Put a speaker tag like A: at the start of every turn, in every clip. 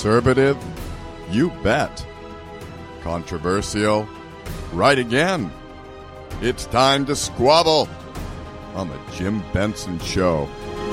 A: Conservative? You bet. Controversial? Right again. It's time to squabble on the Jim Benson Show.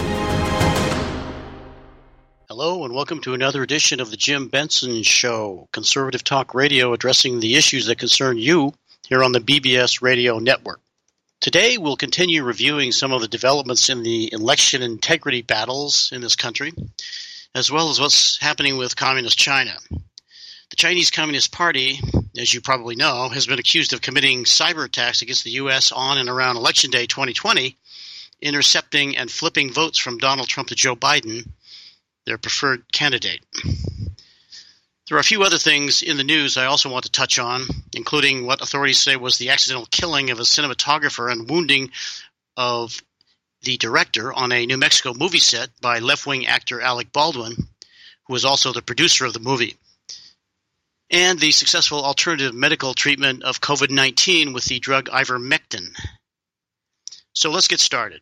B: Hello and welcome to another edition of the Jim Benson Show, conservative talk radio addressing the issues that concern you here on the BBS Radio Network. Today we'll continue reviewing some of the developments in the election integrity battles in this country, as well as what's happening with Communist China. The Chinese Communist Party, as you probably know, has been accused of committing cyber attacks against the U.S. on and around Election Day 2020, intercepting and flipping votes from Donald Trump to Joe Biden, their preferred candidate. There are a few other things in the news I also want to touch on, including what authorities say was the accidental killing of a cinematographer and wounding of the director on a New Mexico movie set by left-wing actor Alec Baldwin, who was also the producer of the movie, and the successful alternative medical treatment of COVID-19 with the drug ivermectin. So let's get started.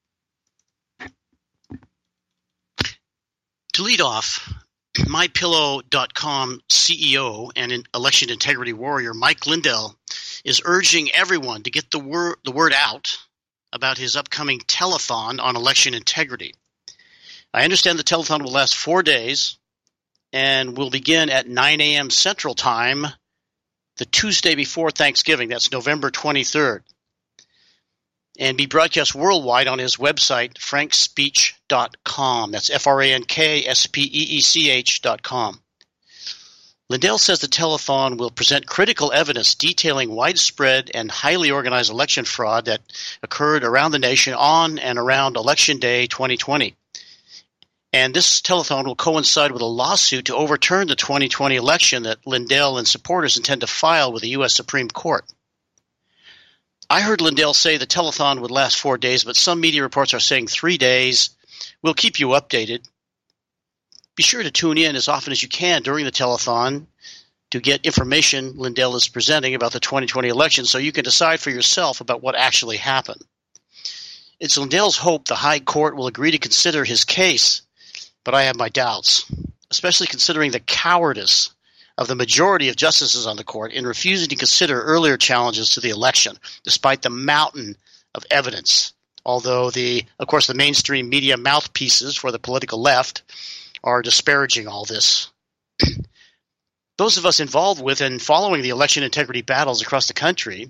B: To lead off, MyPillow.com CEO and election integrity warrior Mike Lindell is urging everyone to get the word out about his upcoming telethon on election integrity. I understand the telethon will last 4 days and will begin at 9 a.m. Central Time the Tuesday before Thanksgiving. That's November 23rd. And be broadcast worldwide on his website, frankspeech.com. That's FRANKSPEECH.com. Lindell says the telethon will present critical evidence detailing widespread and highly organized election fraud that occurred around the nation on and around Election Day 2020. And this telethon will coincide with a lawsuit to overturn the 2020 election that Lindell and supporters intend to file with the U.S. Supreme Court. I heard Lindell say the telethon would last 4 days, but some media reports are saying 3 days. We'll keep you updated. Be sure to tune in as often as you can during the telethon to get information Lindell is presenting about the 2020 election so you can decide for yourself about what actually happened. It's Lindell's hope the High Court will agree to consider his case, but I have my doubts, especially considering the cowardice of the majority of justices on the court in refusing to consider earlier challenges to the election, despite the mountain of evidence. Although, of course, the mainstream media mouthpieces for the political left are disparaging all this. Those of us involved with and following the election integrity battles across the country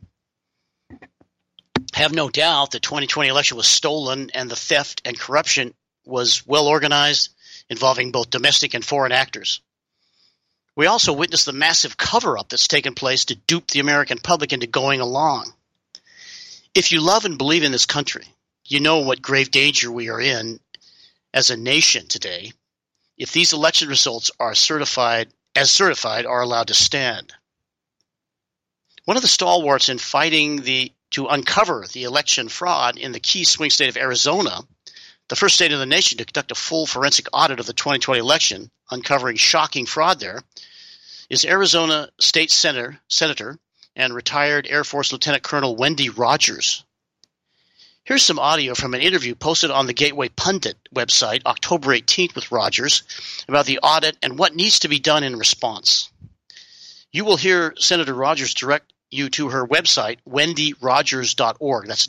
B: have no doubt the 2020 election was stolen and the theft and corruption was well organized, involving both domestic and foreign actors. We also witnessed the massive cover-up that's taken place to dupe the American public into going along. If you love and believe in this country, you know what grave danger we are in as a nation today if these election results are certified are allowed to stand. One of the stalwarts in fighting to uncover the election fraud in the key swing state of Arizona, the first state in the nation to conduct a full forensic audit of the 2020 election, uncovering shocking fraud there, is Arizona State Senator and retired Air Force Lieutenant Colonel Wendy Rogers. Here's some audio from an interview posted on the Gateway Pundit website October 18th with Rogers about the audit and what needs to be done in response. You will hear Senator Rogers direct you to her website, wendyrogers.org. That's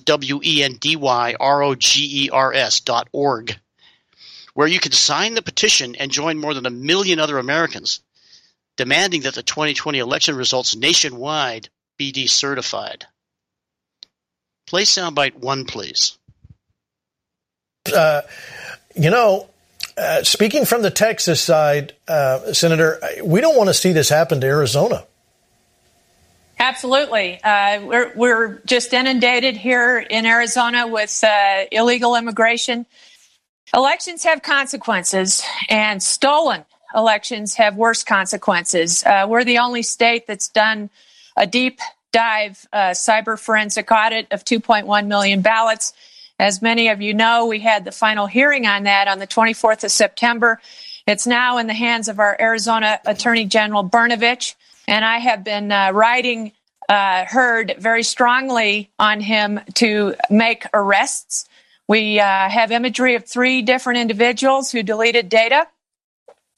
B: WENDYROGERS.org, where you can sign the petition and join more than 1 million other Americans demanding that the 2020 election results nationwide be decertified. Play soundbite 1, please.
C: Speaking from the Texas side, Senator, we don't want to see this happen to Arizona.
D: Absolutely. We're just inundated here in Arizona with illegal immigration. Elections have consequences, and stolen elections have worse consequences. We're the only state that's done a deep dive cyber forensic audit of 2.1 million ballots. As many of you know, we had the final hearing on that on the 24th of September. It's now in the hands of our Arizona Attorney General Brnovich, and I have been heard very strongly on him to make arrests. We have imagery of 3 different individuals who deleted data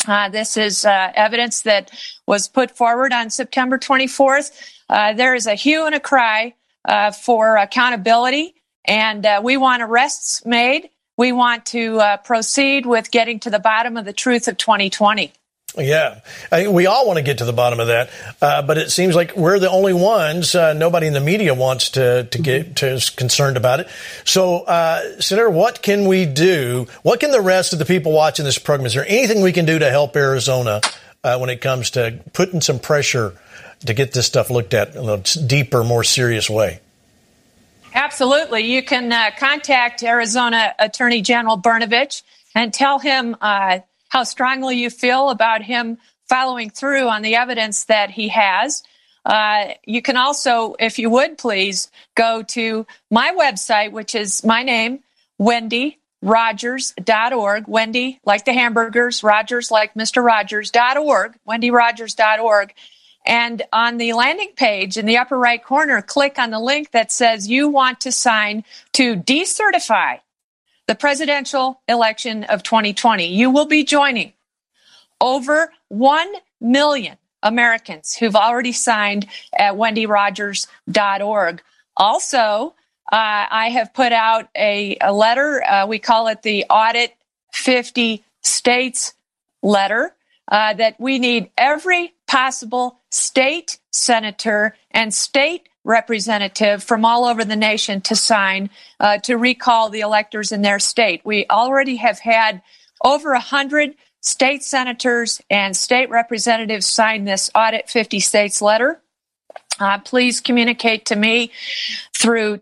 D: This is evidence that was put forward on September 24th. There is a hue and a cry for accountability, and we want arrests made. We want to proceed with getting to the bottom of the truth of 2020.
C: Yeah, we all want to get to the bottom of that, but it seems like we're the only ones. Nobody in the media wants to get concerned about it. So, Senator, what can we do? What can the rest of the people watching this program? Is there anything we can do to help Arizona when it comes to putting some pressure to get this stuff looked at in a deeper, more serious way?
D: Absolutely. You can contact Arizona Attorney General Brnovich and tell him how strongly you feel about him following through on the evidence that he has. You can also, if you would please, go to my website, which is my name, WendyRogers.org. Wendy, like the hamburgers, Rogers, like Mr. Rogers.org, WendyRogers.org. And on the landing page in the upper right corner, click on the link that says you want to sign to decertify the presidential election of 2020. You will be joining over 1 million Americans who've already signed at WendyRogers.org. Also, I have put out a letter. We call it the Audit 50 States letter, that we need every possible state senator and state representative from all over the nation to sign to recall the electors in their state. We already have had over 100 state senators and state representatives sign this Audit 50 States letter. Please communicate to me through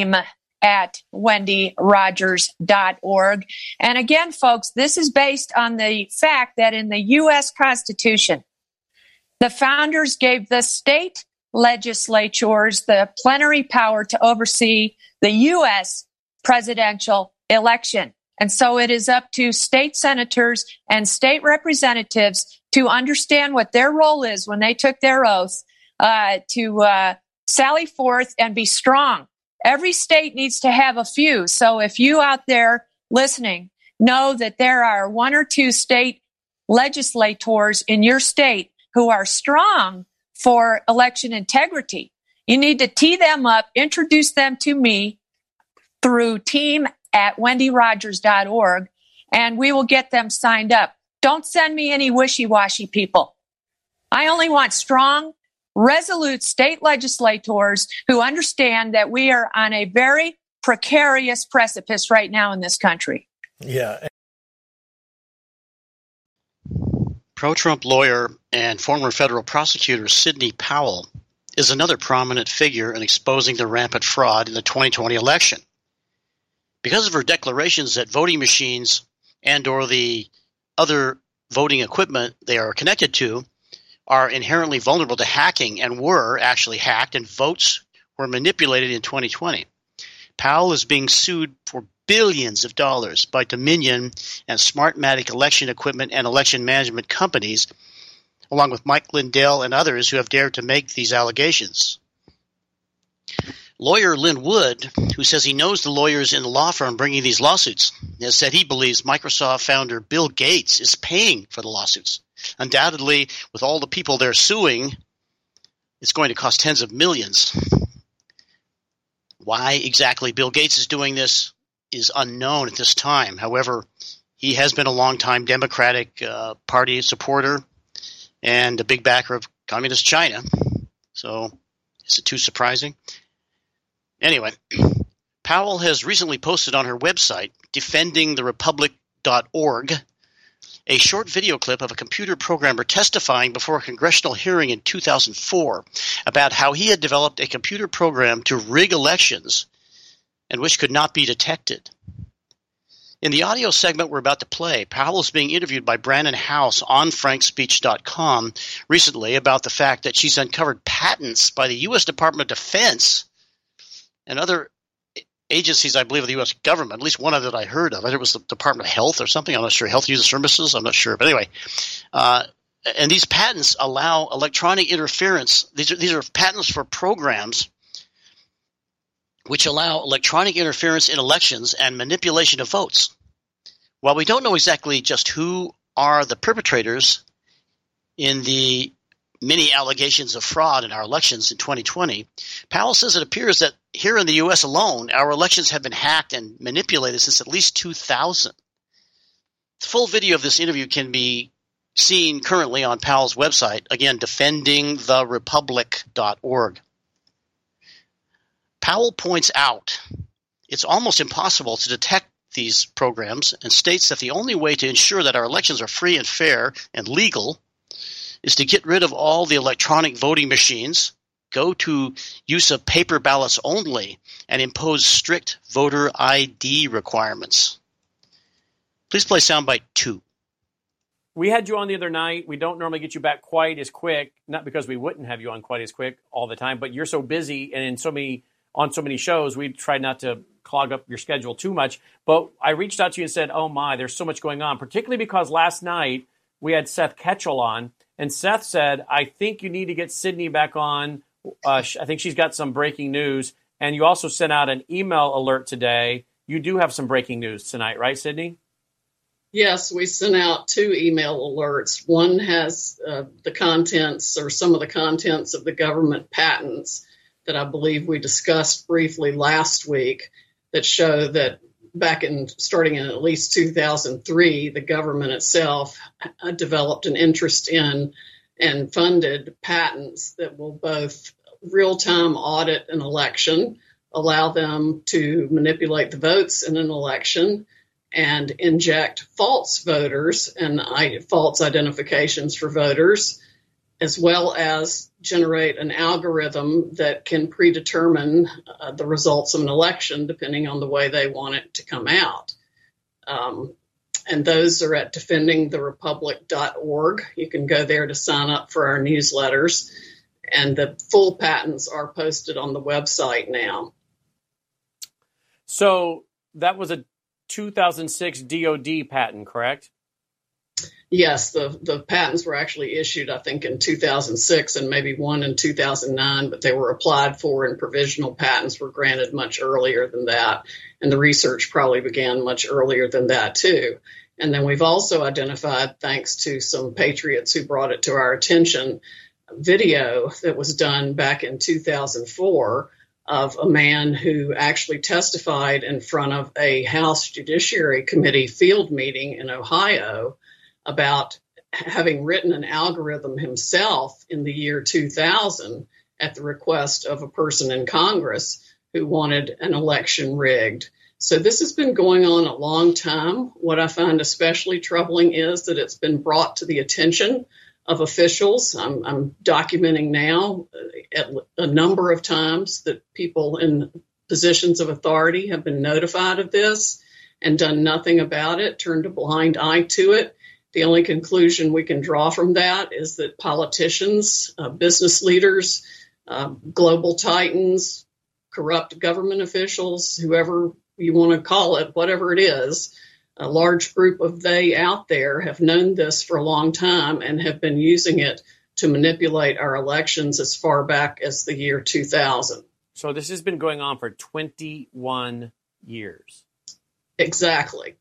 D: team@WendyRogers.org. And again, folks, this is based on the fact that in the U.S. Constitution, the founders gave the state legislatures the plenary power to oversee the U.S. presidential election. And so it is up to state senators and state representatives to understand what their role is when they took their oath to sally forth and be strong. Every state needs to have a few. So if you out there listening know that there are 1 or 2 state legislators in your state who are strong for election integrity, you need to tee them up, introduce them to me through team@WendyRogers.org, and we will get them signed up. Don't send me any wishy-washy people. I only want strong, resolute state legislators who understand that we are on a very precarious precipice right now in this country.
C: Yeah.
B: Pro-Trump lawyer and former federal prosecutor Sidney Powell is another prominent figure in exposing the rampant fraud in the 2020 election. Because of her declarations that voting machines and or the other voting equipment they are connected to are inherently vulnerable to hacking and were actually hacked, and votes were manipulated in 2020. Powell is being sued for billions of dollars by Dominion and Smartmatic election equipment and election management companies, along with Mike Lindell and others who have dared to make these allegations. Lawyer Lynn Wood, who says he knows the lawyers in the law firm bringing these lawsuits, has said he believes Microsoft founder Bill Gates is paying for the lawsuits. Undoubtedly, with all the people they're suing, it's going to cost tens of millions. Why exactly Bill Gates is doing this is unknown at this time. However, he has been a longtime Democratic Party supporter and a big backer of Communist China. So, is it too surprising? Anyway, Powell has recently posted on her website, defendingtherepublic.org, a short video clip of a computer programmer testifying before a congressional hearing in 2004 about how he had developed a computer program to rig elections and which could not be detected. In the audio segment we're about to play, Powell is being interviewed by Brandon House on frankspeech.com recently about the fact that she's uncovered patents by the U.S. Department of Defense and other agencies, I believe, of the U.S. government, at least one of that I heard of. It was the Department of Health or something. I'm not sure. Health User Services. I'm not sure. But anyway, and these patents allow electronic interference. These are patents for programs which allow electronic interference in elections and manipulation of votes. While we don't know exactly just who are the perpetrators in the many allegations of fraud in our elections in 2020, Powell says it appears that here in the U.S. alone, our elections have been hacked and manipulated since at least 2000. The full video of this interview can be seen currently on Powell's website, again, defendingtherepublic.org. Powell points out it's almost impossible to detect these programs and states that the only way to ensure that our elections are free and fair and legal is to get rid of all the electronic voting machines, go to use of paper ballots only, and impose strict voter ID requirements. Please play soundbite 2.
E: We had you on the other night. We don't normally get you back quite as quick, not because we wouldn't have you on quite as quick all the time, but you're so busy and on so many shows, we tried not to clog up your schedule too much. But I reached out to you and said, oh my, there's so much going on, particularly because last night we had Seth Ketchel on. And Seth said, I think you need to get Sydney back on. I think she's got some breaking news. And you also sent out an email alert today. You do have some breaking news tonight, right, Sydney?
F: Yes, we sent out 2 email alerts. One has the contents or some of the contents of the government patents that I believe we discussed briefly last week that show that starting in at least 2003, the government itself developed an interest in and funded patents that will both real-time audit an election, allow them to manipulate the votes in an election, and inject false voters and false identifications for voters, as well as generate an algorithm that can predetermine the results of an election depending on the way they want it to come out. And those are at defendingtherepublic.org. You can go there to sign up for our newsletters. And the full patents are posted on the website now.
E: So that was a 2006 DOD patent, correct?
F: Yes, the patents were actually issued, I think, in 2006 and maybe one in 2009, but they were applied for and provisional patents were granted much earlier than that. And the research probably began much earlier than that, too. And then we've also identified, thanks to some patriots who brought it to our attention, video that was done back in 2004 of a man who actually testified in front of a House Judiciary Committee field meeting in Ohio about having written an algorithm himself in the year 2000 at the request of a person in Congress who wanted an election rigged. So this has been going on a long time. What I find especially troubling is that it's been brought to the attention of officials. I'm documenting now at a number of times that people in positions of authority have been notified of this and done nothing about it, turned a blind eye to it. The only conclusion we can draw from that is that politicians, business leaders, global titans, corrupt government officials, whoever you want to call it, whatever it is, a large group of they out there have known this for a long time and have been using it to manipulate our elections as far back as the year 2000.
E: So this has been going on for 21 years.
F: Exactly.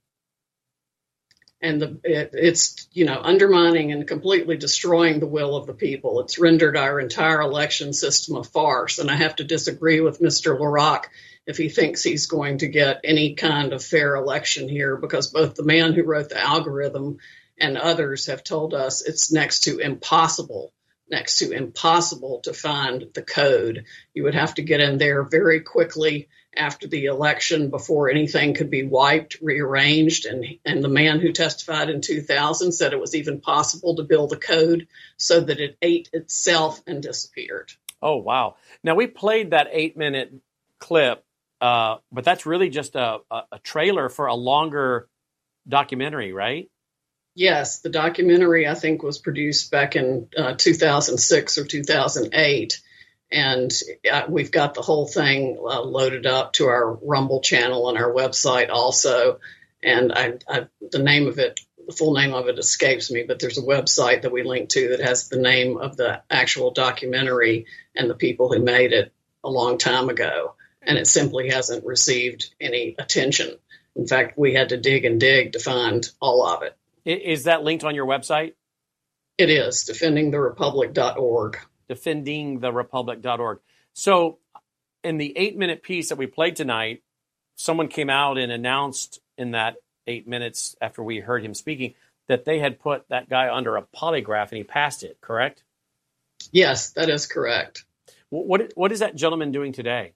F: And it's, undermining and completely destroying the will of the people. It's rendered our entire election system a farce. And I have to disagree with Mr. LaRock if he thinks he's going to get any kind of fair election here, because both the man who wrote the algorithm and others have told us it's next to impossible to find the code. You would have to get in there very quickly after the election before anything could be wiped, rearranged. And the man who testified in 2000 said it was even possible to build a code so that it ate itself and disappeared.
E: Oh, wow. Now, we played that 8-minute clip, but that's really just a trailer for a longer documentary, right?
F: Yes, the documentary, I think, was produced back in 2006 or 2008. And we've got the whole thing loaded up to our Rumble channel on our website also. And the full name of it escapes me, but there's a website that we link to that has the name of the actual documentary and the people who made it a long time ago. And it simply hasn't received any attention. In fact, we had to dig and dig to find all of it.
E: Is that linked on your website?
F: It is, defendingtherepublic.org.
E: Defendingtherepublic.org. So in the 8-minute piece that we played tonight, someone came out and announced in that 8 minutes after we heard him speaking that they had put that guy under a polygraph and he passed it, correct?
F: Yes, that is correct.
E: What is that gentleman doing today?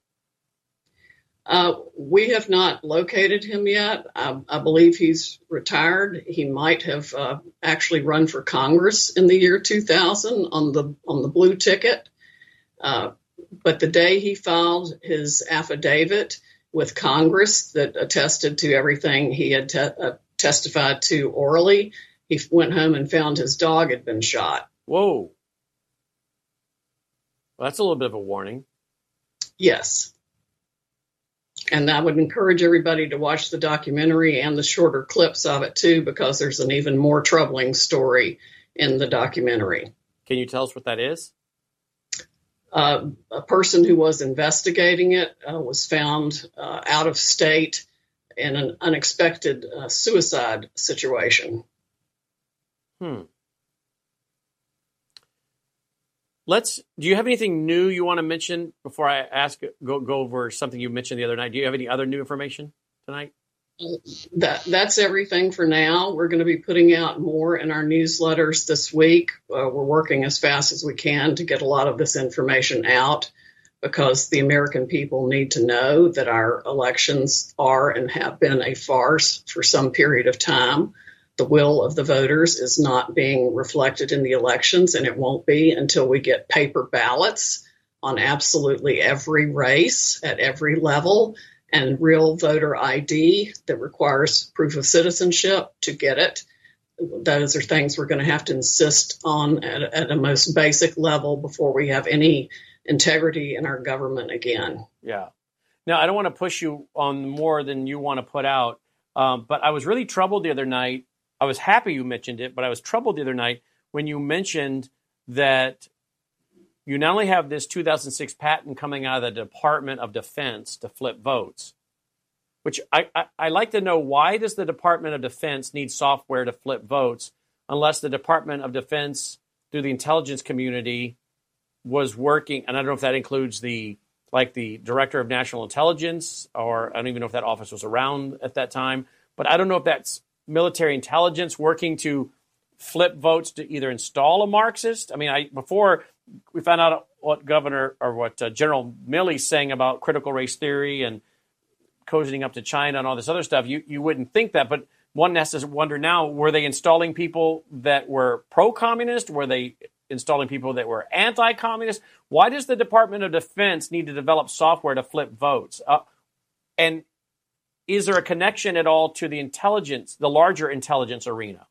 F: We have not located him yet. I believe he's retired. He might have actually run for Congress in the year 2000 on the blue ticket. But the day he filed his affidavit with Congress that attested to everything he had testified to orally, he went home and found his dog had been shot.
E: Whoa. Well, that's a little bit of a warning.
F: Yes. And I would encourage everybody to watch the documentary and the shorter clips of it, too, because there's an even more troubling story in the documentary.
E: Can you tell us what that is?
F: A person who was investigating it was found out of state in an unexpected suicide situation.
E: Do you have anything new you want to mention before I go over something you mentioned the other night? Do you have any other new information tonight?
F: That's everything for now. We're going to be putting out more in our newsletters this week. We're working as fast as we can to get a lot of this information out because the American people need to know that our elections are and have been a farce for some period of time. The will of the voters is not being reflected in the elections, and it won't be until we get paper ballots on absolutely every race at every level and real voter ID that requires proof of citizenship to get it. Those are things we're going to have to insist on at a most basic level before we have any integrity in our government again.
E: Yeah. Now, I don't want to push you on more than you want to put out, but I was really troubled the other night. I was happy you mentioned it, but I was troubled the other night when you mentioned that you not only have this 2006 patent coming out of the Department of Defense to flip votes, which I like to know, why does the Department of Defense need software to flip votes unless the Department of Defense, through the intelligence community, was working, and I don't know if that includes the Director of National Intelligence, or I don't even know if that office was around at that time, but I don't know if that's military intelligence working to flip votes to either install a Marxist. I mean, before we found out what General Milley's saying about critical race theory and cozying up to China and all this other stuff, you wouldn't think that. But one has to wonder now, were they installing people that were pro-communist? Were they installing people that were anti-communist? Why does the Department of Defense need to develop software to flip votes? And is there a connection at all to the intelligence, the larger intelligence arena?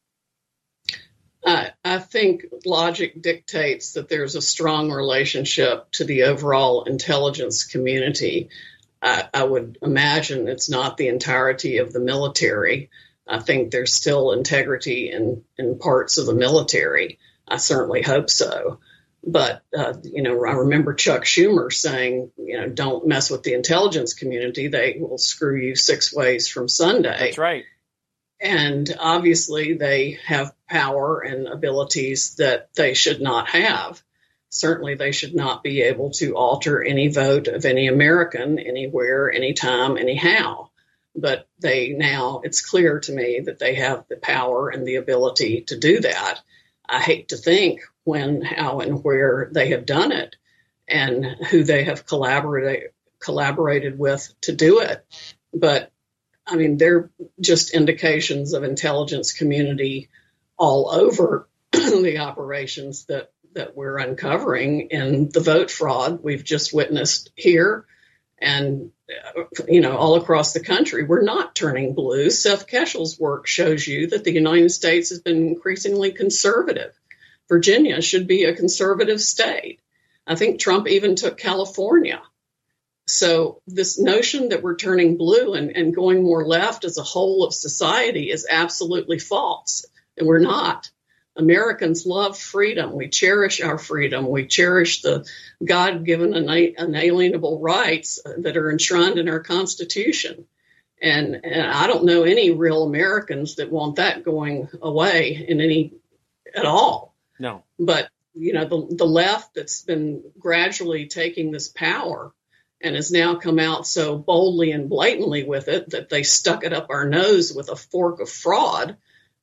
F: I think logic dictates that there's a strong relationship to the overall intelligence community. I would imagine it's not the entirety of the military. I think there's still integrity in parts of the military. I certainly hope so. But, I remember Chuck Schumer saying, don't mess with the intelligence community. They will screw you 6 ways from Sunday.
E: That's right.
F: And obviously they have power and abilities that they should not have. Certainly they should not be able to alter any vote of any American anywhere, anytime, anyhow. But it's clear to me that they have the power and the ability to do that. I hate to think when, how, and where they have done it and who they have collaborated with to do it. But, I mean, they're just indications of intelligence community all over the operations that we're uncovering in the vote fraud we've just witnessed here and, all across the country. We're not turning blue. Seth Keshel's work shows you that the United States has been increasingly conservative. Virginia should be a conservative state. I think Trump even took California. So this notion that we're turning blue and going more left as a whole of society is absolutely false. And we're not. Americans love freedom. We cherish our freedom. We cherish the God-given unalienable rights that are enshrined in our Constitution. And I don't know any real Americans that want that going away at all.
E: No.
F: But, the left that's been gradually taking this power and has now come out so boldly and blatantly with it that they stuck it up our nose with a fork of fraud.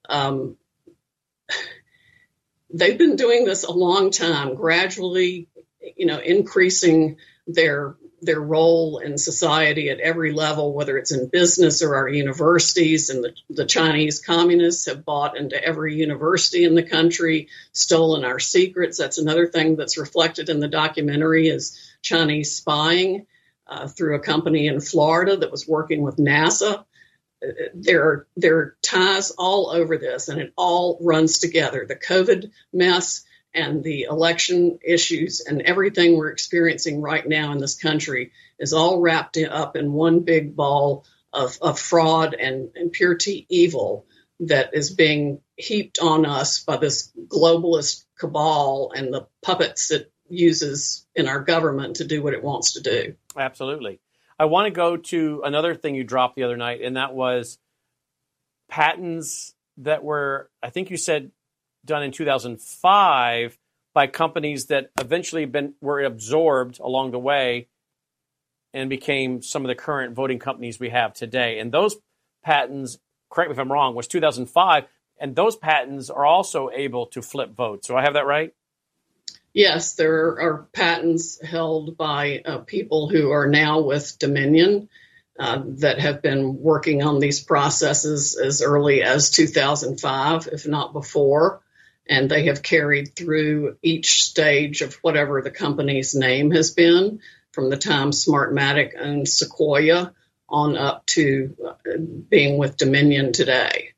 F: They've been doing this a long time, gradually, increasing their role in society at every level, whether it's in business or our universities. And the Chinese communists have bought into every university in the country, stolen our secrets. That's another thing that's reflected in the documentary is Chinese spying through a company in Florida that was working with NASA. There are ties all over this, and it all runs together. The COVID mess and the election issues and everything we're experiencing right now in this country is all wrapped up in one big ball of fraud and pure evil that is being heaped on us by this globalist cabal and the puppets it uses in our government to do what it wants to do.
E: Absolutely. I want to go to another thing you dropped the other night, and that was patents that were, I think you said, done in 2005 by companies that eventually were absorbed along the way and became some of the current voting companies we have today. And those patents, correct me if I'm wrong, was 2005, and those patents are also able to flip votes. Do I have that right?
F: Yes, there are patents held by people who are now with Dominion that have been working on these processes as early as 2005, if not before. And they have carried through each stage of whatever the company's name has been, from the time Smartmatic owned Sequoia on up to being with Dominion today.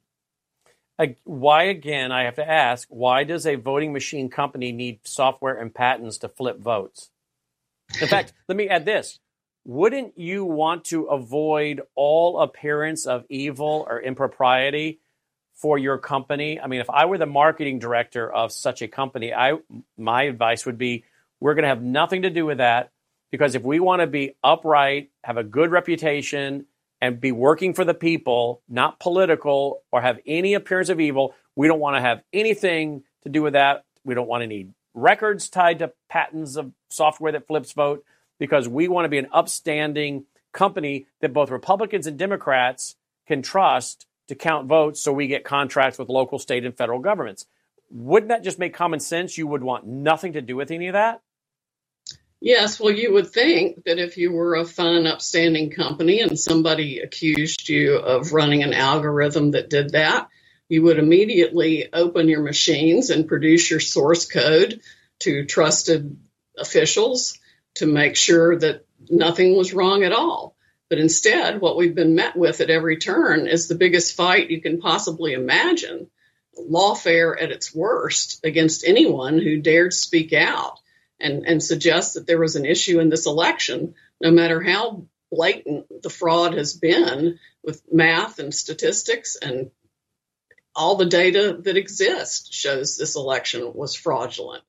E: Why, again, I have to ask, why does a voting machine company need software and patents to flip votes? In fact, let me add this. Wouldn't you want to avoid all appearance of evil or impropriety for your company? I mean, if I were the marketing director of such a company, my advice would be, we're going to have nothing to do with that, because if we want to be upright, have a good reputation, and be working for the people, not political, or have any appearance of evil, we don't want to have anything to do with that. We don't want any records tied to patents of software that flips vote, because we want to be an upstanding company that both Republicans and Democrats can trust to count votes, so we get contracts with local, state, and federal governments. Wouldn't that just make common sense? You would want nothing to do with any of that?
F: Yes, well, you would think that if you were a fine, upstanding company and somebody accused you of running an algorithm that did that, you would immediately open your machines and produce your source code to trusted officials to make sure that nothing was wrong at all. But instead, what we've been met with at every turn is the biggest fight you can possibly imagine, lawfare at its worst against anyone who dared speak out and suggest that there was an issue in this election, no matter how blatant the fraud has been with math and statistics, and all the data that exists shows this election was fraudulent.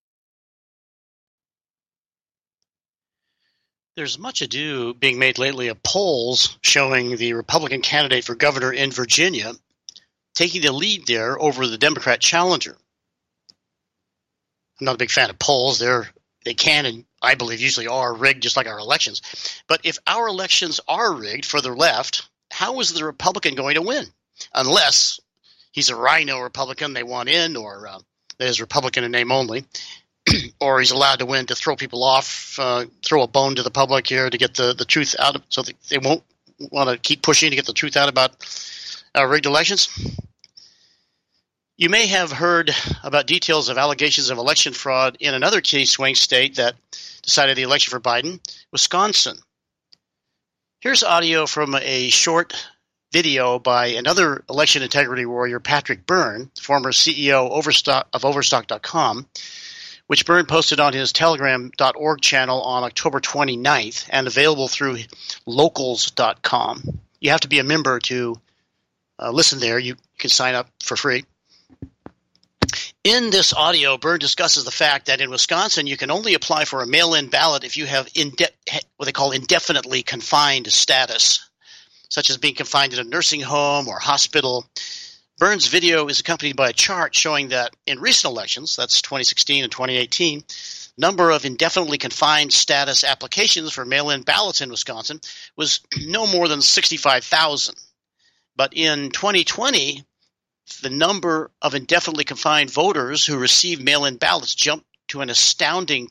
B: There's much ado being made lately of polls showing the Republican candidate for governor in Virginia taking the lead there over the Democrat challenger. I'm not a big fan of polls. They can, and I believe usually are, rigged just like our elections. But if our elections are rigged for the left, how is the Republican going to win? Unless he's a rhino Republican they want in, or that is Republican in name only, or he's allowed to win to throw people off, throw a bone to the public here to get the truth out of, so they won't want to keep pushing to get the truth out about rigged elections. You may have heard about details of allegations of election fraud in another key swing state that decided the election for Biden, Wisconsin. Here's audio from a short video by another election integrity warrior, Patrick Byrne, former CEO of Overstock.com, which Byrne posted on his telegram.org channel on October 29th and available through locals.com. You have to be a member to listen there. You can sign up for free. In this audio, Byrne discusses the fact that in Wisconsin, you can only apply for a mail-in ballot if you have what they call indefinitely confined status. such as being confined in a nursing home or hospital. Burns' video is accompanied by a chart showing that in recent elections, that's 2016 and 2018, number of indefinitely confined status applications for mail-in ballots in Wisconsin was no more than 65,000. But in 2020, the number of indefinitely confined voters who received mail-in ballots jumped to an astounding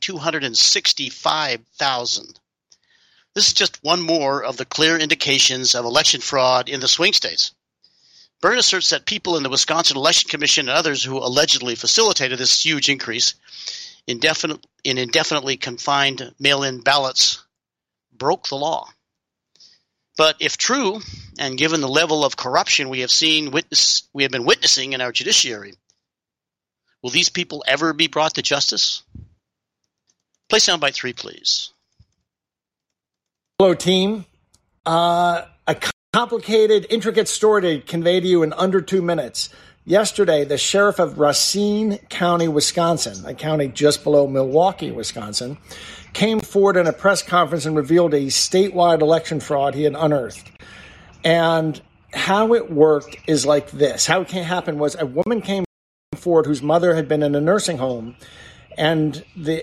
B: 265,000. This is just one more of the clear indications of election fraud in the swing states. Byrne asserts that people in the Wisconsin Election Commission and others who allegedly facilitated this huge increase in indefinitely confined mail-in ballots broke the law. But if true, and given the level of corruption we have been witnessing in our judiciary, will these people ever be brought to justice? Play soundbite 3, please.
G: Hello, team. A complicated, intricate story to convey to you in under 2 minutes. Yesterday, the sheriff of Racine County, Wisconsin, a county just below Milwaukee, Wisconsin, came forward in a press conference and revealed a statewide election fraud he had unearthed. And how it worked is like this. How it happened was a woman came forward whose mother had been in a nursing home, and the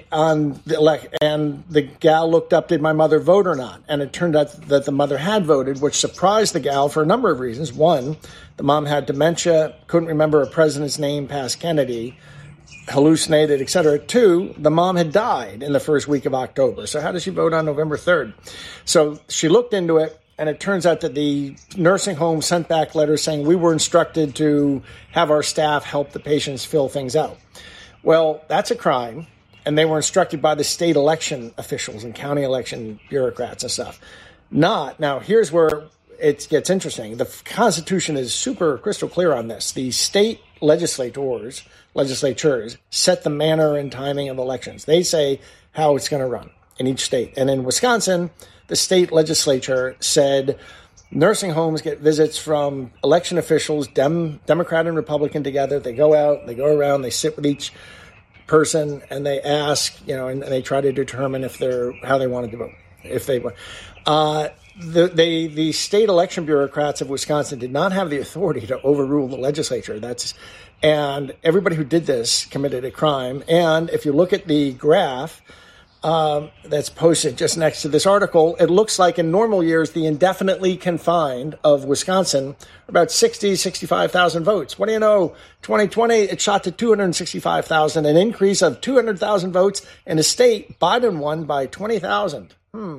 G: gal looked up, did my mother vote or not? And it turned out that the mother had voted, which surprised the gal for a number of reasons. One, the mom had dementia, couldn't remember a president's name past Kennedy, hallucinated, etc. Two, the mom had died in the first week of October. So how does she vote on November 3rd? So she looked into it, and it turns out that the nursing home sent back letters saying we were instructed to have our staff help the patients fill things out. Well, that's a crime, and they were instructed by the state election officials and county election bureaucrats and stuff. Now, here's where it gets interesting. The Constitution is super crystal clear on this. The state legislatures set the manner and timing of elections. They say how it's going to run in each state. And in Wisconsin, the state legislature said nursing homes get visits from election officials, Democrat and Republican together. They go out, they go around, they sit with each person, and they ask, and they try to determine how they wanted to vote. If they want, the state election bureaucrats of Wisconsin did not have the authority to overrule the legislature. And everybody who did this committed a crime. And if you look at the graph that's posted just next to this article, it looks like in normal years, the indefinitely confined of Wisconsin are about 65,000 votes. What do you know? 2020, it shot to 265,000, an increase of 200,000 votes. In a state, Biden won by 20,000.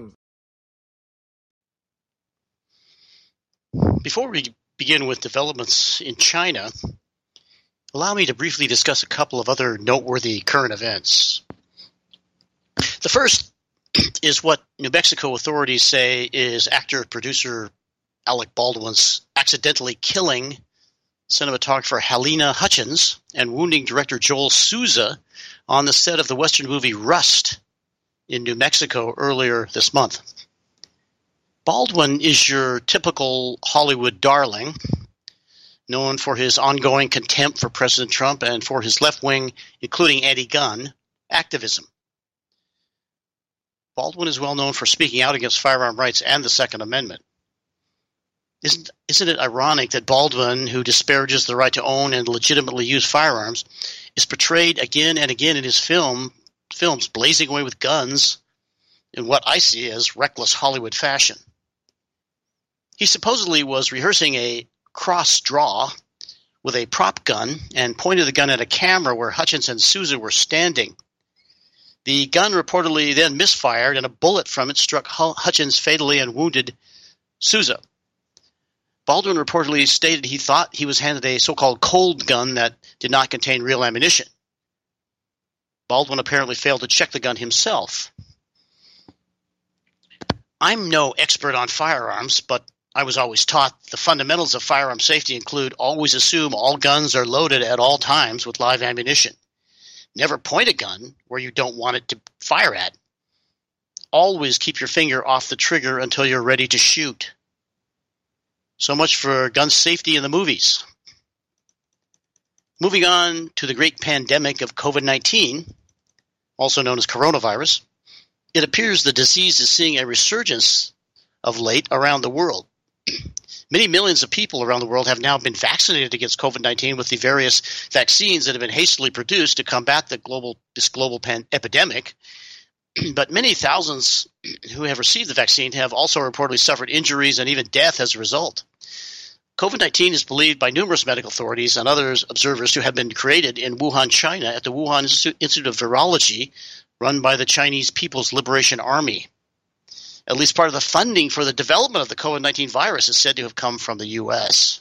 B: Before we begin with developments in China, allow me to briefly discuss a couple of other noteworthy current events. The first is what New Mexico authorities say is actor-producer Alec Baldwin's accidentally killing cinematographer Halyna Hutchins and wounding director Joel Souza on the set of the Western movie Rust in New Mexico earlier this month. Baldwin is your typical Hollywood darling, known for his ongoing contempt for President Trump and for his left-wing, including anti-gun, activism. Baldwin is well known for speaking out against firearm rights and the Second Amendment. Isn't it ironic that Baldwin, who disparages the right to own and legitimately use firearms, is portrayed again and again in his films blazing away with guns in what I see as reckless Hollywood fashion? He supposedly was rehearsing a cross draw with a prop gun and pointed the gun at a camera where Hutchins and Souza were standing. The gun reportedly then misfired, and a bullet from it struck Hutchins fatally and wounded Souza. Baldwin reportedly stated he thought he was handed a so-called cold gun that did not contain real ammunition. Baldwin apparently failed to check the gun himself. I'm no expert on firearms, but I was always taught the fundamentals of firearm safety include always assume all guns are loaded at all times with live ammunition. Never point a gun where you don't want it to fire at. Always keep your finger off the trigger until you're ready to shoot. So much for gun safety in the movies. Moving on to the great pandemic of COVID-19, also known as coronavirus, it appears the disease is seeing a resurgence of late around the world. Many millions of people around the world have now been vaccinated against COVID-19 with the various vaccines that have been hastily produced to combat this global epidemic. But many thousands who have received the vaccine have also reportedly suffered injuries and even death as a result. COVID-19 is believed by numerous medical authorities and others observers to have been created in Wuhan, China, at the Wuhan Institute of Virology, run by the Chinese People's Liberation Army. At least part of the funding for the development of the COVID-19 virus is said to have come from the U.S.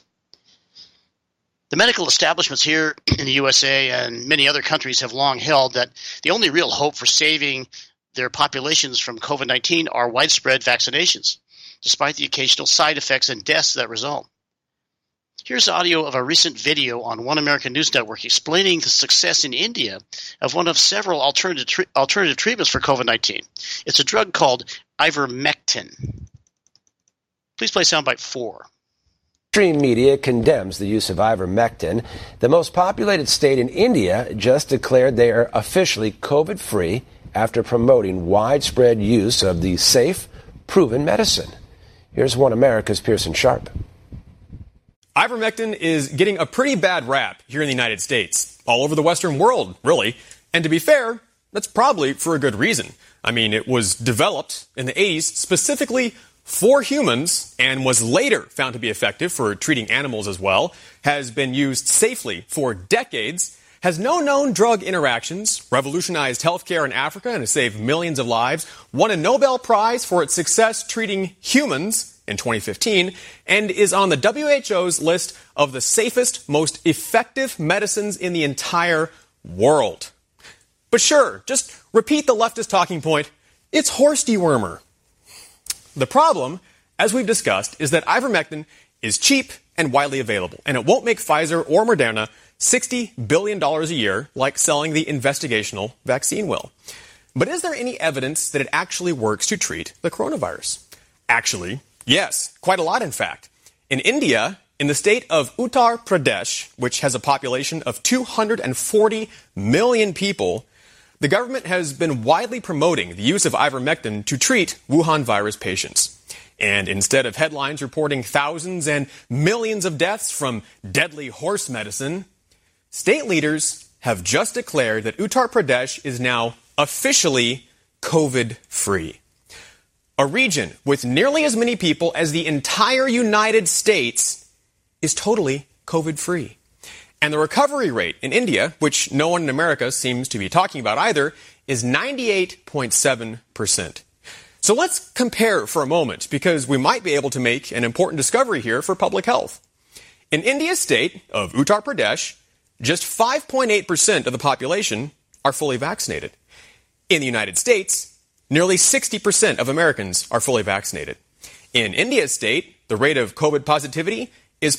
B: The medical establishments here in the USA and many other countries have long held that the only real hope for saving their populations from COVID-19 are widespread vaccinations, despite the occasional side effects and deaths that result. Here's audio of a recent video on One American News Network explaining the success in India of one of several alternative treatments for COVID-19. It's a drug called ivermectin. Please play soundbite 4.
H: Mainstream media condemns the use of ivermectin. The most populated state in India just declared they are officially COVID-free after promoting widespread use of the safe, proven medicine. Here's One America's Pearson Sharp.
I: Ivermectin is getting a pretty bad rap here in the United States, all over the Western world, really. And to be fair, that's probably for a good reason. I mean, it was developed in the 80s specifically for humans and was later found to be effective for treating animals as well, has been used safely for decades, has no known drug interactions, revolutionized healthcare in Africa and has saved millions of lives, won a Nobel Prize for its success treating humans in 2015, and is on the WHO's list of the safest, most effective medicines in the entire world. But sure, just repeat the leftist talking point, it's horse dewormer. The problem, as we've discussed, is that ivermectin is cheap and widely available, and it won't make Pfizer or Moderna $60 billion a year like selling the investigational vaccine will. But is there any evidence that it actually works to treat the coronavirus? Actually, yes, quite a lot, in fact. In India, in the state of Uttar Pradesh, which has a population of 240 million people, the government has been widely promoting the use of ivermectin to treat Wuhan virus patients. And instead of headlines reporting thousands and millions of deaths from deadly horse medicine, state leaders have just declared that Uttar Pradesh is now officially COVID-free. A region with nearly as many people as the entire United States is totally COVID-free. And the recovery rate in India, which no one in America seems to be talking about either, is 98.7%. So let's compare for a moment, because we might be able to make an important discovery here for public health. In India's state of Uttar Pradesh, just 5.8% of the population are fully vaccinated. In the United States, nearly 60% of Americans are fully vaccinated. In India's state, the rate of COVID positivity is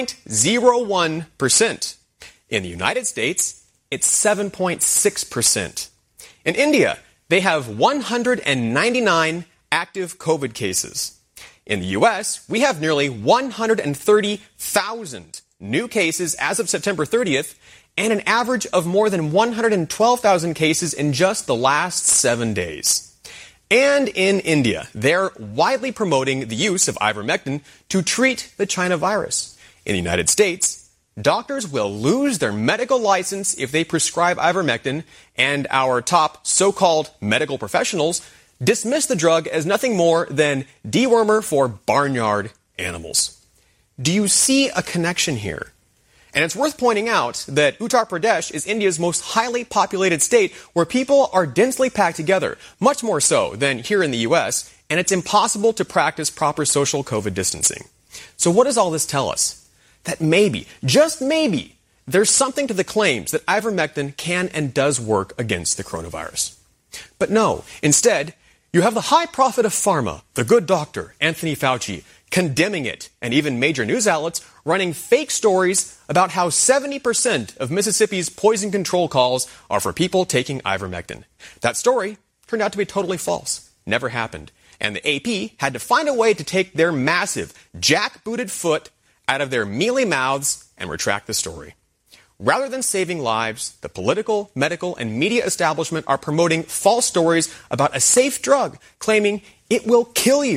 I: 0.01%. In the United States, it's 7.6%. In India, they have 199 active COVID cases. In the U.S., we have nearly 130,000 new cases as of September 30th, and an average of more than 112,000 cases in just the last 7 days. And in India, they're widely promoting the use of ivermectin to treat the China virus. In the United States, doctors will lose their medical license if they prescribe ivermectin, and our top so-called medical professionals dismiss the drug as nothing more than dewormer for barnyard animals. Do you see a connection here? And it's worth pointing out that Uttar Pradesh is India's most highly populated state, where people are densely packed together, much more so than here in the U.S., and it's impossible to practice proper social COVID distancing. So what does all this tell us? That maybe, just maybe, there's something to the claims that ivermectin can and does work against the coronavirus. But no, instead, you have the high prophet of pharma, the good doctor, Anthony Fauci, condemning it, and even major news outlets running fake stories about how 70% of Mississippi's poison control calls are for people taking ivermectin. That story turned out to be totally false. Never happened. And the AP had to find a way to take their massive, jackbooted foot out of their mealy mouths and retract the story. Rather than saving lives, the political, medical, and media establishment are promoting false stories about a safe drug, claiming it will kill you,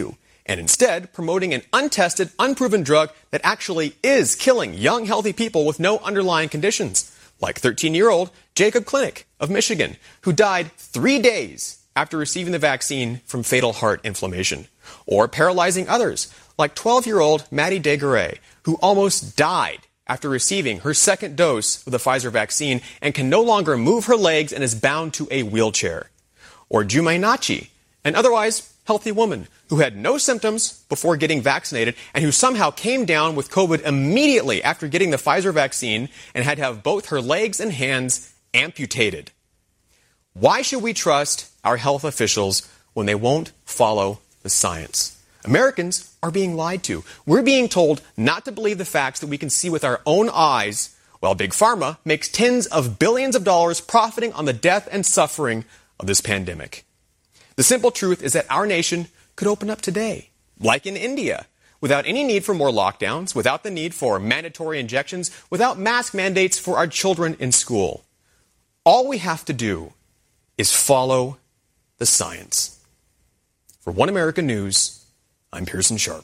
I: and instead promoting an untested, unproven drug that actually is killing young, healthy people with no underlying conditions, like 13-year-old Jacob Klinik of Michigan, who died 3 days after receiving the vaccine from fatal heart inflammation, or paralyzing others, like 12-year-old Maddie Desgaret, who almost died after receiving her second dose of the Pfizer vaccine and can no longer move her legs and is bound to a wheelchair. Or Jumai Nachi, an otherwise healthy woman who had no symptoms before getting vaccinated and who somehow came down with COVID immediately after getting the Pfizer vaccine and had to have both her legs and hands amputated. Why should we trust our health officials when they won't follow the science? Americans are being lied to. We're being told not to believe the facts that we can see with our own eyes, while Big Pharma makes tens of billions of dollars profiting on the death and suffering of this pandemic. The simple truth is that our nation could open up today, like in India, without any need for more lockdowns, without the need for mandatory injections, without mask mandates for our children in school. All we have to do is follow the science. For One American News, I'm Pearson Sharp.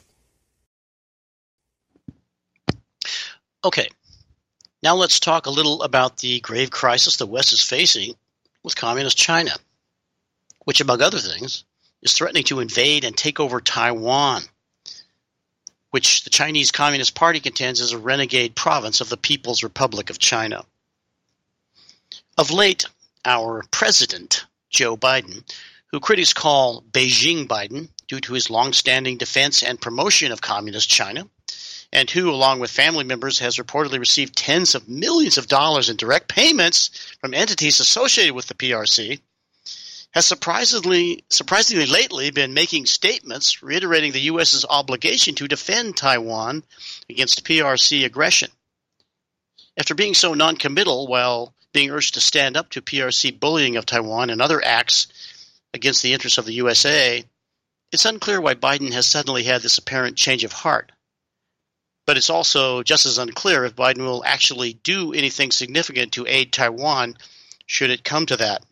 B: Okay, now let's talk a little about the grave crisis the West is facing with communist China, which, among other things, is threatening to invade and take over Taiwan, which the Chinese Communist Party contends is a renegade province of the People's Republic of China. Of late, our president, Joe Biden, who critics call Beijing Biden due to his long-standing defense and promotion of communist China, and who, along with family members, has reportedly received tens of millions of dollars in direct payments from entities associated with the PRC, has surprisingly lately been making statements reiterating the U.S.'s obligation to defend Taiwan against PRC aggression. After being so noncommittal while being urged to stand up to PRC bullying of Taiwan and other acts against the interests of the USA, it's unclear why Biden has suddenly had this apparent change of heart. But it's also just as unclear if Biden will actually do anything significant to aid Taiwan should it come to that.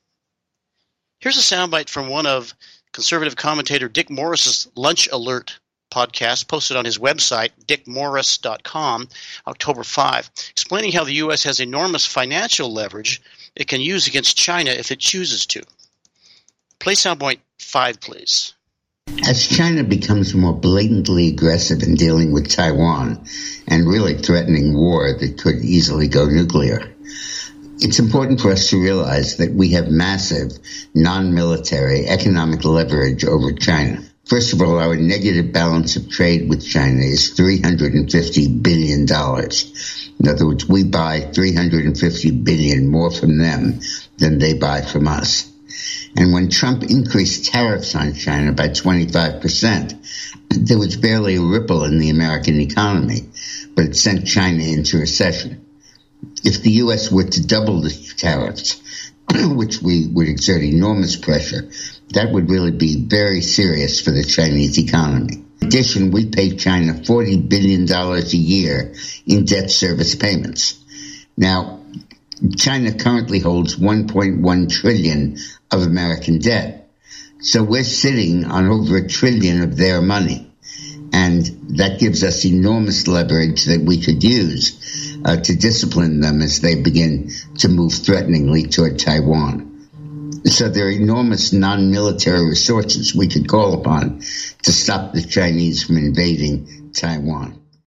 B: Here's a soundbite from one of conservative commentator Dick Morris's Lunch Alert podcast posted on his website, dickmorris.com, October 5, explaining how the U.S. has enormous financial leverage it can use against China if it chooses to. Play soundbite 5, please.
J: As China becomes more blatantly aggressive in dealing with Taiwan and really threatening war that could easily go nuclear, it's important for us to realize that we have massive non-military economic leverage over China. First of all, our negative balance of trade with China is $350 billion. In other words, we buy $350 billion more from them than they buy from us. And when Trump increased tariffs on China by 25%, there was barely a ripple in the American economy, but it sent China into recession. If the U.S. were to double the tariffs, which we would exert enormous pressure, that would really be very serious for the Chinese economy. In addition, we pay China $40 billion a year in debt service payments. Now, China currently holds $1.1 trillion of American debt. So we're sitting on over $1 trillion of their money. And that gives us enormous leverage that we could use to discipline them as they begin to move threateningly toward Taiwan. So there are enormous non-military resources we could call upon to stop the Chinese from invading Taiwan.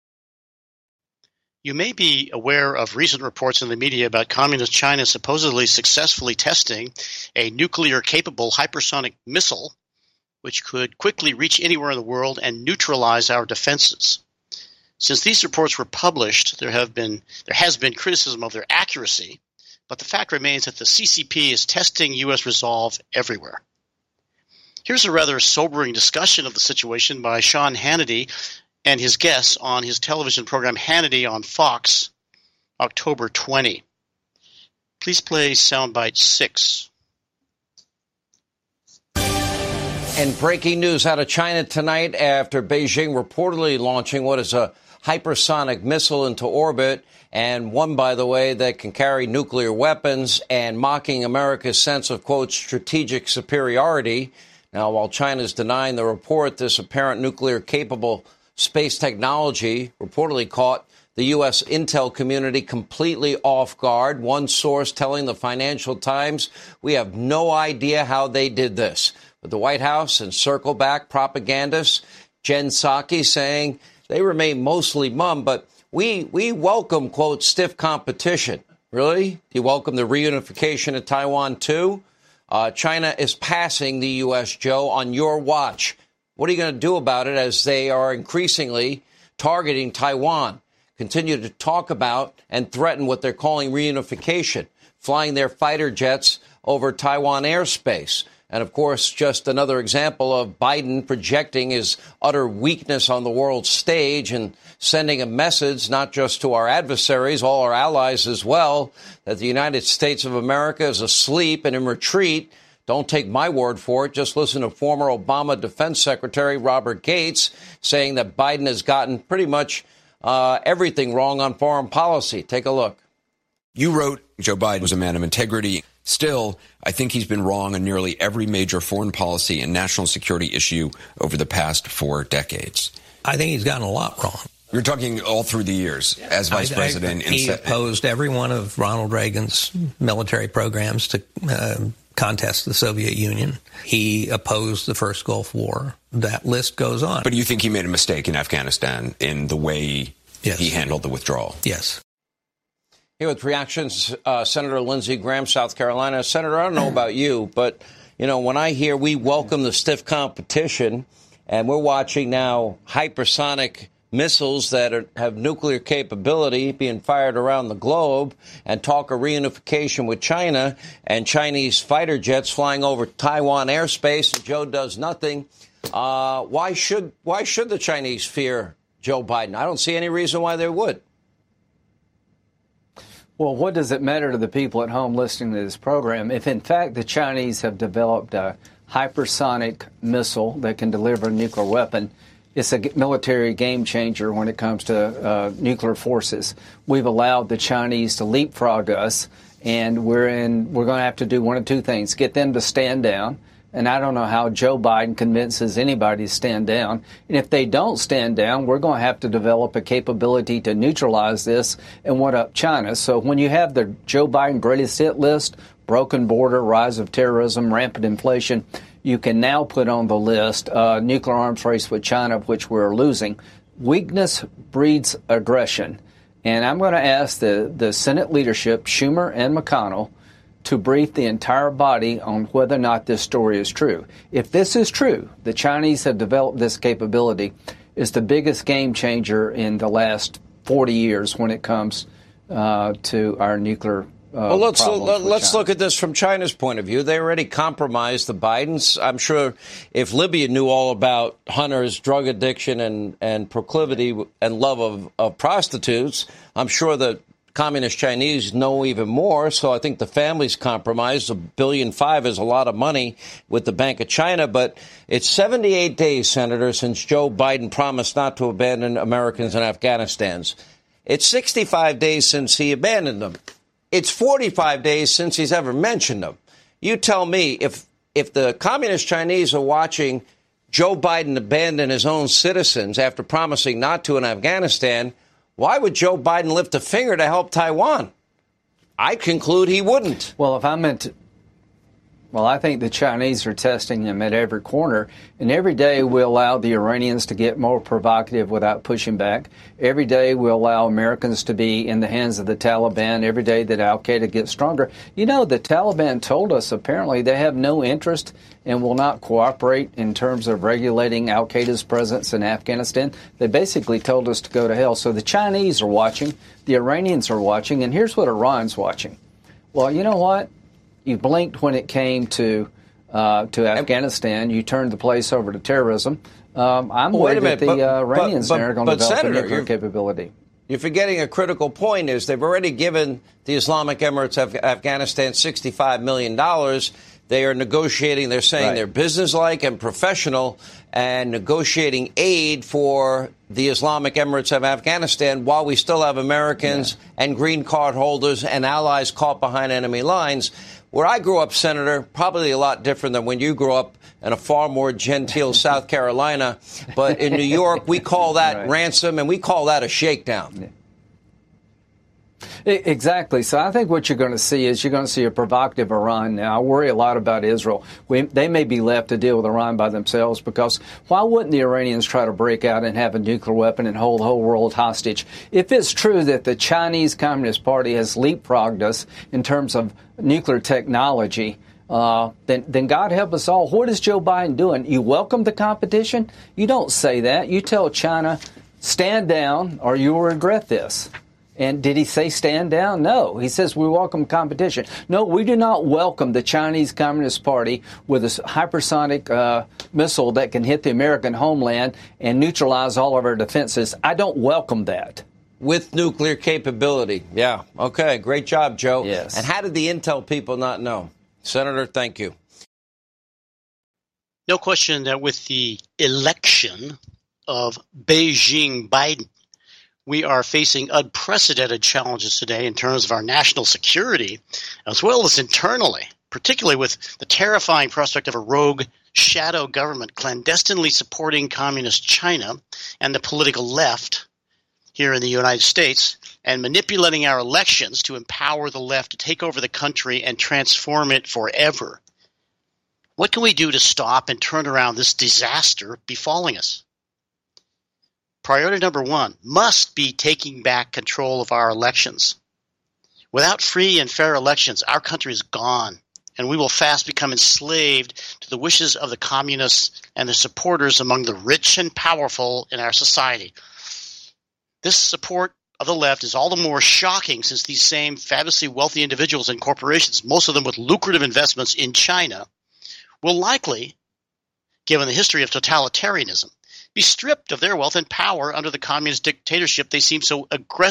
B: You may be aware of recent reports in the media about Communist China supposedly successfully testing a nuclear-capable hypersonic missile which could quickly reach anywhere in the world and neutralize our defenses. Since these reports were published, there has been criticism of their accuracy, but the fact remains that the CCP is testing U.S. resolve everywhere. Here's a rather sobering discussion of the situation by Sean Hannity and his guests on his television program Hannity on Fox, October 20. Please play soundbite 6.
K: And breaking news out of China tonight after Beijing reportedly launching what is a hypersonic missile into orbit, and one, by the way, that can carry nuclear weapons, and mocking America's sense of, quote, strategic superiority. Now, while China's denying the report, this apparent nuclear-capable space technology reportedly caught the U.S. intel community completely off guard. One source telling the Financial Times, "We have no idea how they did this." But the White House and circle-back propagandists, Jen Psaki, saying they remain mostly mum, but we welcome, quote, stiff competition. Really? Do you welcome the reunification of Taiwan, too? China is passing the U.S., Joe, on your watch. What are you going to do about it as they are increasingly targeting Taiwan? Continue to talk about and threaten what they're calling reunification, flying their fighter jets over Taiwan airspace. And, of course, just another example of Biden projecting his utter weakness on the world stage and sending a message not just to our adversaries, all our allies as well, that the United States of America is asleep and in retreat. Don't take my word for it. Just listen to former Obama Defense Secretary Robert Gates saying that Biden has gotten pretty much everything wrong on foreign policy. Take a look.
L: You wrote Joe Biden was a man of integrity. Still, I think he's been wrong on nearly every major foreign policy and national security issue over the past 4 decades.
M: I think he's gotten a lot wrong.
L: You're talking all through the years as vice president.
M: He opposed every one of Ronald Reagan's military programs to contest the Soviet Union. He opposed the first Gulf War. That list goes on.
L: But do you think he made a mistake in Afghanistan in the way he handled the withdrawal?
M: Yes.
K: Here with reactions, Senator Lindsey Graham, South Carolina. Senator, I don't know about you, but, you know, when I hear we welcome the stiff competition, and we're watching now hypersonic missiles that have nuclear capability being fired around the globe, and talk of reunification with China and Chinese fighter jets flying over Taiwan airspace, and Joe does nothing. Why should the Chinese fear Joe Biden? I don't see any reason why they would.
N: Well, what does it matter to the people at home listening to this program if, in fact, the Chinese have developed a hypersonic missile that can deliver a nuclear weapon? It's a military game changer when it comes to nuclear forces. We've allowed the Chinese to leapfrog us, and we're going to have to do one of two things: get them to stand down. And I don't know how Joe Biden convinces anybody to stand down. And if they don't stand down, we're going to have to develop a capability to neutralize this and one up China. So when you have the Joe Biden greatest hit list, broken border, rise of terrorism, rampant inflation, you can now put on the list nuclear arms race with China, which we're losing. Weakness breeds aggression. And I'm going to ask the Senate leadership, Schumer and McConnell, to brief the entire body on whether or not this story is true. If this is true, the Chinese have developed this capability, is the biggest game changer in the last 40 years when it comes to our nuclear
K: well, let's look at this from China's point of view. They already compromised the Bidens. I'm sure if Libya knew all about Hunter's drug addiction and proclivity and love of prostitutes, I'm sure that Communist Chinese know even more, so I think the family's compromised. $1.5 billion is a lot of money with the Bank of China, but it's 78 days, Senator, since Joe Biden promised not to abandon Americans in Afghanistan. It's 65 days since he abandoned them. It's 45 days since he's ever mentioned them. You tell me, if the Communist Chinese are watching Joe Biden abandon his own citizens after promising not to in Afghanistan, why would Joe Biden lift a finger to help Taiwan? I conclude he wouldn't.
N: Well, I think the Chinese are testing him at every corner. And every day we allow the Iranians to get more provocative without pushing back. Every day we allow Americans to be in the hands of the Taliban. Every day that al-Qaeda gets stronger. You know, the Taliban told us apparently they have no interest and will not cooperate in terms of regulating al-Qaeda's presence in Afghanistan. They basically told us to go to hell. So the Chinese are watching. The Iranians are watching. And here's what Iran's watching. Well, you know what? You blinked when it came to Afghanistan. You turned the place over to terrorism. I'm worried that the Iranians are going to develop a nuclear capability.
K: You're forgetting a critical point is they've already given the Islamic Emirates of Afghanistan $65 million. They are negotiating, they're saying they're businesslike and professional and negotiating aid for the Islamic Emirates of Afghanistan while we still have Americans and green card holders and allies caught behind enemy lines. Where I grew up, Senator, probably a lot different than when you grew up in a far more genteel South Carolina. But in New York, we call that ransom, and we call that a shakedown.
N: Yeah. Exactly. So I think what you're going to see is you're going to see a provocative Iran now. I worry a lot about Israel. They may be left to deal with Iran by themselves, because why wouldn't the Iranians try to break out and have a nuclear weapon and hold the whole world hostage? If it's true that the Chinese Communist Party has leapfrogged us in terms of nuclear technology, then God help us all. What is Joe Biden doing? You welcome the competition? You don't say that. You tell China, stand down or you will regret this. And did he say stand down? No. He says we welcome competition. No, we do not welcome the Chinese Communist Party with a hypersonic missile that can hit the American homeland and neutralize all of our defenses. I don't welcome that.
K: With nuclear capability. Yeah. Okay. Great job, Joe.
N: Yes.
K: And how did the intel people not know? Senator, thank you.
B: No question that with the election of Beijing Biden, we are facing unprecedented challenges today in terms of our national security, as well as internally, particularly with the terrifying prospect of a rogue shadow government clandestinely supporting communist China and the political left here in the United States, and manipulating our elections to empower the left to take over the country and transform it forever. What can we do to stop and turn around this disaster befalling us? Priority number one must be taking back control of our elections. Without free and fair elections, our country is gone, and we will fast become enslaved to the wishes of the communists and their supporters among the rich and powerful in our society. This support of the left is all the more shocking since these same fabulously wealthy individuals and corporations, most of them with lucrative investments in China, will likely, given the history of totalitarianism, be stripped of their wealth and power under the communist dictatorship they seem to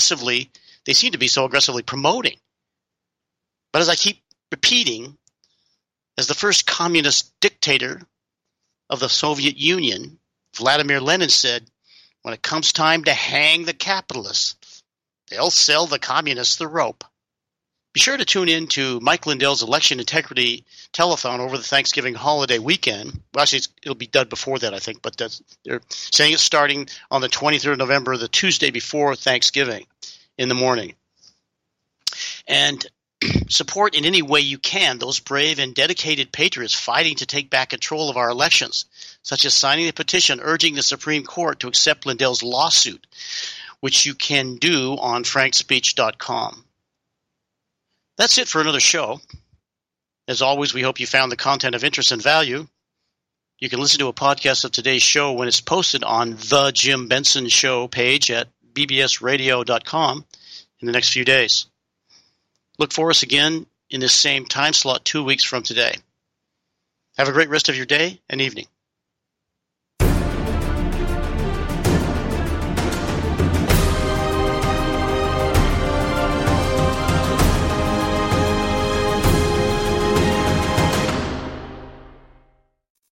B: be so aggressively promoting. But as I keep repeating, as the first communist dictator of the Soviet Union, Vladimir Lenin said, when it comes time to hang the capitalists, they'll sell the communists the rope. Be sure to tune in to Mike Lindell's Election Integrity Telethon over the Thanksgiving holiday weekend. Well, actually, it'll be done before that, I think, but they're saying it's starting on the 23rd of November, the Tuesday before Thanksgiving in the morning. And support in any way you can those brave and dedicated patriots fighting to take back control of our elections, such as signing a petition urging the Supreme Court to accept Lindell's lawsuit, which you can do on frankspeech.com. That's it for another show. As always, we hope you found the content of interest and value. You can listen to a podcast of today's show when it's posted on the Jim Benson Show page at bbsradio.com in the next few days. Look for us again in this same time slot 2 weeks from today. Have a great rest of your day and evening.